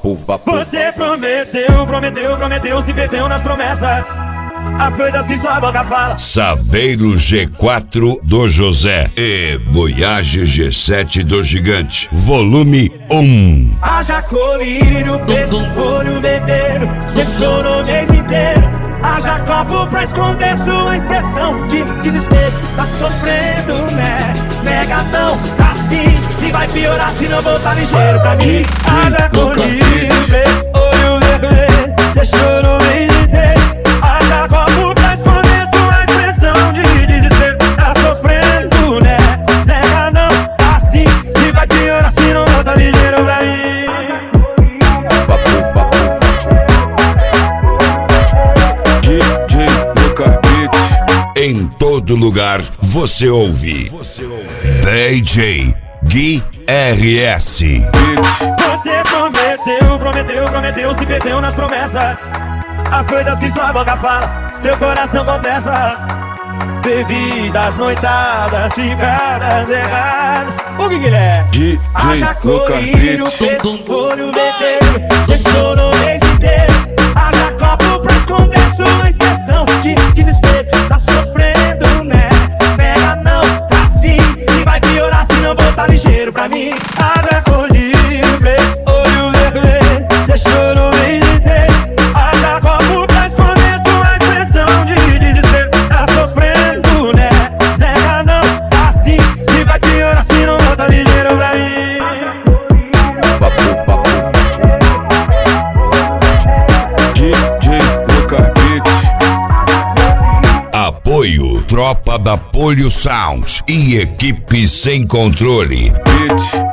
Papo. Você prometeu, se perdeu nas promessas. As coisas que sua boca fala. Saveiro G4 do José e Voyage G7 do Gigante, volume 1. Haja colírio, preço, olho, bebeiro. Você chorou o mês inteiro. Haja copo pra esconder sua expressão de desespero. Tá sofrendo, né? Negadão, assim. E vai piorar se não voltar ligeiro pra mim. Haja colírio, preço, olho, bebeiro. Você chorou o mês inteiro. Haja copo pra esconder sua expressão de desespero. Tá sofrendo, né? Negadão, assim. E vai piorar se não voltar ligeiro pra mim. Em todo lugar você ouve DJ Gui RS. Você prometeu, se perdeu nas promessas. As coisas que sua boca fala, seu coração contesta. Bebidas, noitadas, ficadas erradas. O que ele é? Haja colírio, preço, olho, bebeiro. Você chorou o mês inteiro. Haja copo pra esconder sua expressão de desespero. Tá sofrendo, né? Pega não, tá assim. E vai piorar se não voltar ligeiro pra mim. Haja colírio, preço, olho, bebeiro. Você chorou o mês inteiro. Haja copo pra esconder sua expressão de desespero. Tá sofrendo, né? Nega não, tá assim. E vai piorar se não voltar ligeiro pra mim. Apoio Tropa da Polio Sound e equipe sem controle.